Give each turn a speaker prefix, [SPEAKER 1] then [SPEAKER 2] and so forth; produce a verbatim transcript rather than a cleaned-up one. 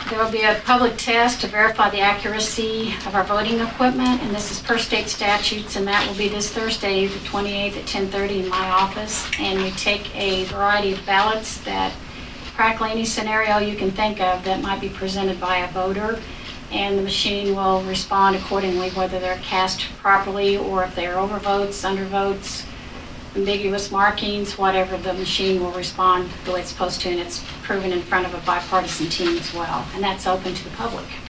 [SPEAKER 1] There will be a public test to verify the accuracy of our voting equipment, and this is per state statutes, and that will be this Thursday, the twenty-eighth at ten thirty in my office. And we take a variety of ballots that practically any scenario you can think of that might be presented by a voter, and the machine will respond accordingly, whether they're cast properly or if they're overvotes, undervotes, ambiguous markings, whatever, the machine will respond the way it's supposed to, and it's proven in front of a bipartisan team as well, and that's open to the public.